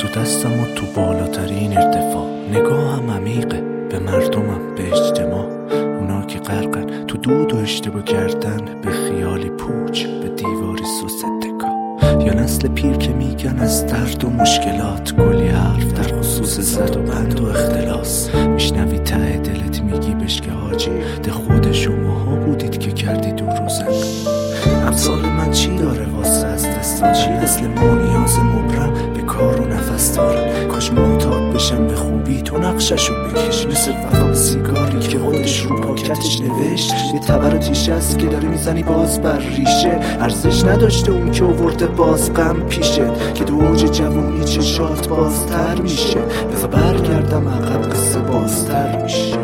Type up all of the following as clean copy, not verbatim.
تو دستم و تو بالاترین ارتفاع، نگاهم عمیقه به مردمم، به اجتماع، اونا که غرقن تو دود و اشتباه کردن، به خیالی پوچ، به دیواری سوس اتکا، یا نسل پیر که میگن از درد و مشکلات، کلی حرف در خصوص زد و بند و اختلاس، میشنوی ته دلت میگی بشکه حاجی، ده خود شماها بودید که کردید اون روزن. امثال من چی داره واسه از دستان چی؟ مثل ما نیاز مبرم به کار و نفس دارن، کاش معتاد بشم به خوبی تو نقششو بکش، مثل وفا سیگاری که خودش رو پاکتش نوشت، یه تبر تیشه است که داره میزنی باز بر ریشه، ارزش نداشته اون که آورده باز غم پیشه، که دو اوج جوونی چشات بازتر میشه، بذار برگردم عقب قصه بازتر میشه.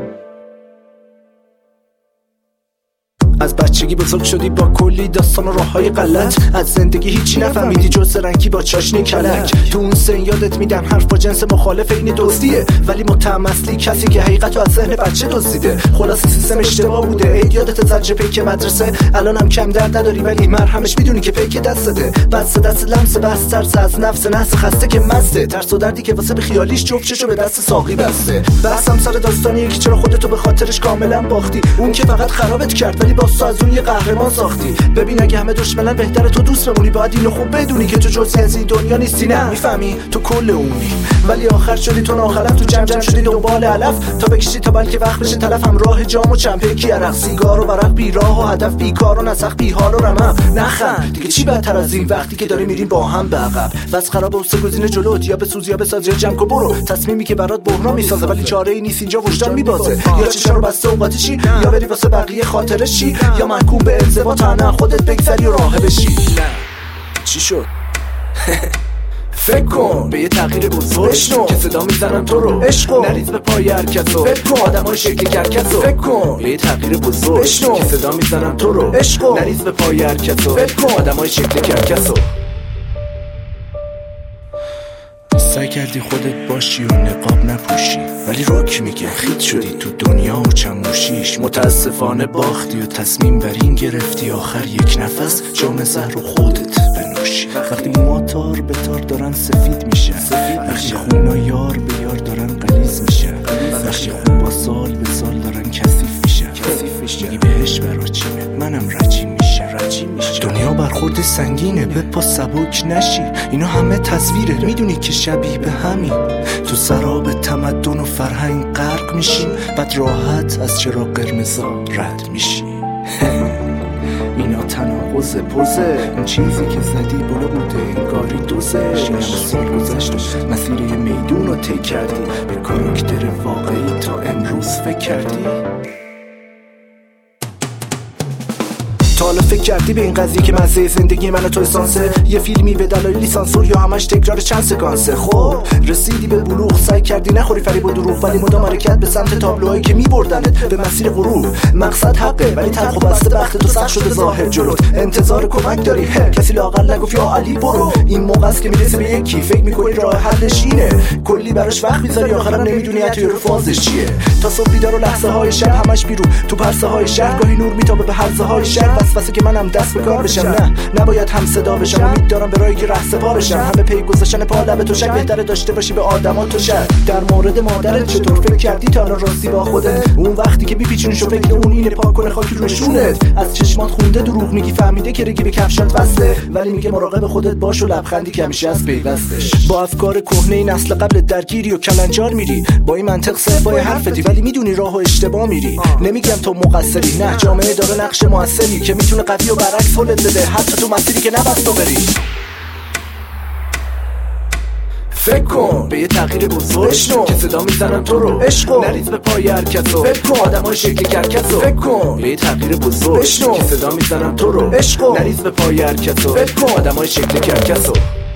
از بچگی بزرگ شدی با کلی داستان و راههای غلط، از زندگی هیچی نفهمیدی جز رنگی با چاشنی کلک، تو اون سن یادت میدن حرف با جنس مخالف این دزدیه، ولی متهم اصلی کسی که حقیقتو از ذهن بچه دزدیده. خلاص سیستم اشتباه بوده، عید یادت زجر پیک مدرسه، الانم کم درد نداری ولی مرهمش میدونی که پیک دستته، بس دست لمس بس ترس از نفس نحس خسته که مسته، ترس و دردی که واسه به خیالیش جفتشو به دست ساقی بسته. بحثم سر داستانیه که چرا خودتو به خاطرش کاملا باختی، اون که فقط خرابت کرد ولی باز از اون یه قهرمان ساختی. ببین اگه همه دشمنن بهتره تو دوست بمونی، باید اینو خوب بدونی که تو جزئی از این دنیا نیستی، نه میفهمی تو کل اونی، ولی آخر شدی تو ناخلف، تو جمع شدی دنبال علف، تا بکشی تا بلکه وقت بشه تلف، هم راه جام و چمپیکی عرق، سیگار و ورق، بی راه و هدف، بیکار و نسخ، بی حال و رمق، نخند دیگه چی بهتر از این وقتی که داری میریم با هم به عقب، بس خراب و سه گزینه جلوت، یا بسوز یا بساز یا جمع کن برو، تصمیمی که برات بحران میسازه ولی چاره‌ای نیست اینجا وجدان میبازه، یا چشا رو بسته اوقاتشی، یا بری واسه بقیه خاطرشی، یا محکوم به انزوا تا نه خودت بگذری و راه بشی. چی شد؟ فکر کن به یه تغییر بزرگ که صدا میزنن تو رو، نریز به پای هر کسو، آدمای شکل کرکسو، فکر کن به یه تغییر بزرگ که صدا میزنن تو رو، نریز به پای هر کسو، آدمای شکل کرکسو. سعی کردی خودت باشی و نقاب نپوشی، ولی روک میگه خیت شدی تو دنیا و چموشیش، متاسفانه باختی و تصمیم بر این گرفتی آخر یک نفس جام زهر رو خودت بنوشی. وقتی موها تار به تار دارن سفید میشن، وقتی خونا یار به یار دارن غلیظ میشن، وقتی خون با سال به سال دارن کثیف میشن، میگی بهش برا چیمه منم رجیم میشه. دنیا برخورد سنگینه، به پا سبک نشی، اینا همه تصویره، میدونی که شبیه به همین، تو سراب تمدن و فرهنگ غرق میشی، بعد راحت از چراغ قرمزا رد میشی. اینا تناقض پوزه، اون چیزی که زدی بالا بوده انگاری دوزه، این سال گذشت مسیر یه میدون رو طی کردی، به کاراکتر واقعی تا امروز فکر کردی؟ تا حالا فکر کردی به این قضیه که مزه زندگی من و تو اسانسه، یه فیلمی به دلایلی سانسور یا همش تکرار چند سکانسه؟ خب رسیدی به بلوغ، سعی کردی نخوری فریب و دروغ، ولی مدام حرکت به سمت تابلوهایی که میبردنت به مسیر غروب. مقصد حقه ولی تلخ و بسته بخت تو سخت شده ظاهر جلوت، انتظار کمک داری، کسی لااقل نگفت یا علی برو. این موقع است که میرسی به یکی فکر میکنی راه حلش اینه، کلی براش وقت میذاری آخرام نمیدونی حتی رو فازش چیه. تا صبح بیدار و لحظه های شب همش بیرون تو پرسه های شهر، گاهی نور میتابه به حلزه های شهر، واسه که منم دست به کار بشم، نه نباید هم صدا بشم، امید دارم به راهی که ره سپار بشم، همه پی گذاشتن پا لب تو شک، بهتره داشته باشی به آدما تو شک. در مورد مادرت چطور فکر کردی تا الان راستی با خودت؟ اون وقتی که میپیچونیشو فکر اون اینه پاک کنه خاکی روی شونت، از چشمات خونده دروغ میگی، فهمیده که رگی به کفشات وصله، ولی میگه مراقب خودت باش و لبخندی که همیشه از پیوستش. با افکار کهنه نسل قبل درگیری و کلنجار میری، با این منطق صفای حرفتی ولی میدونی راه و اشتباه میری. نمیگم تو مقصری، نه جامعه داره نقش موثری که میتونه قوی و برعکس حلت بده، حتی تو مسیری که نباید تو بری. فکر کن به یه تغییر بزرگ که صدا میزنن تو رو، نریز به پای هر کسو، آدمای شکل کرکسو، فکر کن به یه تغییر بزرگ که صدا میزنن تو رو، نریز به پای هر کسو، آدمای شکل کرکسو.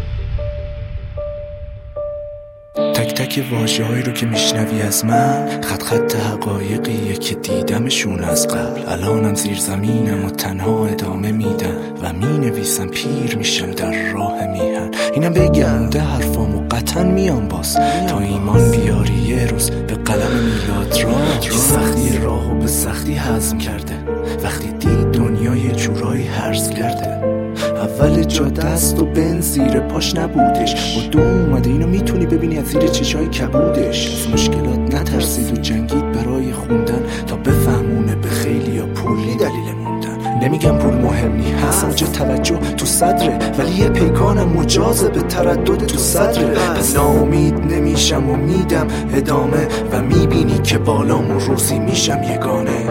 تک تک واژه‌هایی رو که میشنوی از من، خط خط حقایقیه که دیدمشون از قبل، الانم زیر زمینم و تنها ادامه میدم و مینویسم پیر میشم در راه میهن. اینم بگم ده حرفامو قطعا میام باز، تا ایمان بیاری یه روز به قلم میلاد را، که سختی راهو به سختی هضم کرده، وقتی دید دنیا یه جورایی هرز کرده. اول جا دست و بن زیر پاش نبودش، با دو اومده اینو میتونی ببینی از زیر چشای کبودش. از مشکلات نترسید و جنگید برای خوندن تا بفهمونه به خیلی یا پولی دلیل موندن. نمیگم پول مهم نی، هست اوج توجه تو صدره، ولی یه پیکانم مجازه به تردد تو صدره. پس ناامید نمیشم و میدم ادامه و میبینی که بالام و روزی میشم یگانه.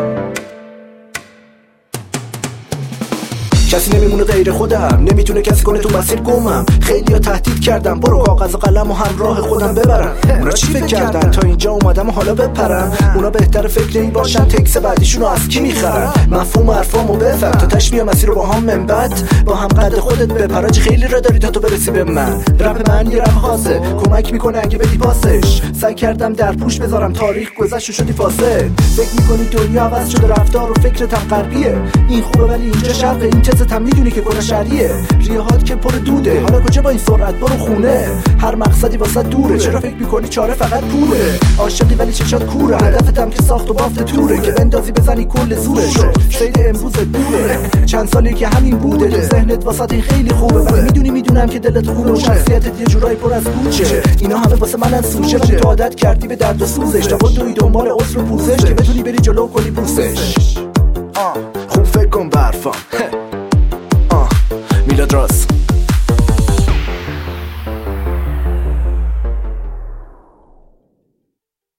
کسی نمیمونه غیر خودم، نمیتونه کسی کنه تو مسیر گمم. خیلی ها تهدید کردم برو کاغذ و قلم و همراه خودم ببرم. اونا چی فکر کردن تا اینجا اومدم و حالا بپرم؟ اونا بهتر فکر این باشن تکس بعدیشونو از کی میخرن. مفهوم حرفامو بفهم تا تشبیه مسیر رو با هم منبت، با هم قد خودت بپراج خیلی را داری تا تو برسی به من. رپ من یه رپ خاصه، کمک میکنه اگه بدی پاسش. سعی کردم در پوش بذارم تاریخ گذشت و شدی فاسد. فکر میکنی دنیا عوض شده رفتار و فکرت هم غربیه. این خوبه ولی اینجا شرقه، این تم میدونی که کنه شریه. ریهات که پر دوده، حالا کجا با این سرعت برو خونه. هر مقصدی واسه دوره، چرا فکر میکنی چاره فقط پوله؟ عاشقی ولی چشات کوره، هدفتم که ساخت و بافت توره، که بندازی بزنی کل زورشو. سیر امروز دوره، چند سالی که همین بوده. تو ذهنت واسه این خیلی خوبه، ولی میدونم که دلت خونه و شخصیتت یه جورایی پر از کوچه. اینا همه واسه من از سوشه، ولی تو عادت کردی به درد و سوزش. تا خودت دنبال عذر و پوزش که بتونی بری جلو کنی پوسش. خوب فکر کن برفام میلاد راست.